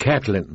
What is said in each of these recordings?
Catelyn.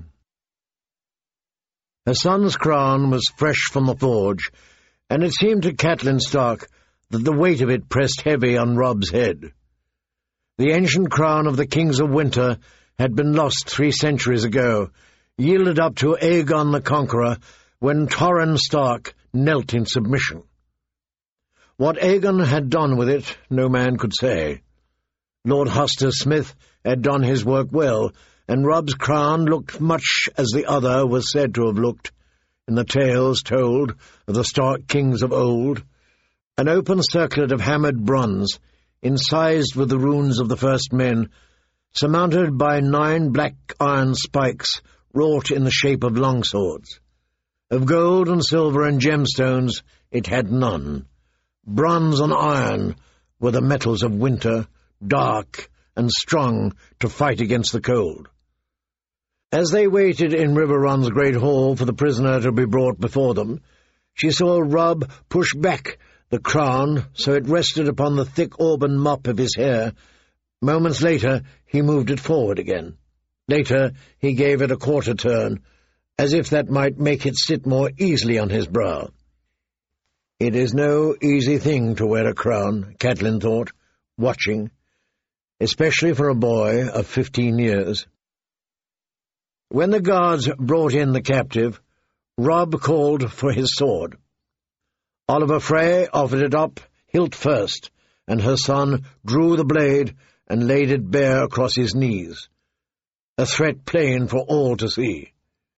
Her son's crown was fresh from the forge, and it seemed to Catelyn Stark that the weight of it pressed heavy on Robb's head. The ancient crown of the Kings of Winter had been lost 3 centuries ago, yielded up to Aegon the Conqueror when Torrhen Stark knelt in submission. What Aegon had done with it no man could say. Lord Hoster Smith had done his work well, and Robb's crown looked much as the other was said to have looked in the tales told of the Stark kings of old, an open circlet of hammered bronze, incised with the runes of the first men, surmounted by 9 black iron spikes wrought in the shape of longswords. Of gold and silver and gemstones it had none. Bronze and iron were the metals of winter, dark and strong to fight against the cold. As they waited in Riverrun's great hall for the prisoner to be brought before them, she saw Robb push back the crown so it rested upon the thick auburn mop of his hair. Moments later he moved it forward again. Later he gave it a quarter turn, as if that might make it sit more easily on his brow. It is no easy thing to wear a crown, Catelyn thought, watching, especially for a boy of 15 years. When the guards brought in the captive, Robb called for his sword. Oliver Frey offered it up, hilt first, and her son drew the blade and laid it bare across his knees, a threat plain for all to see.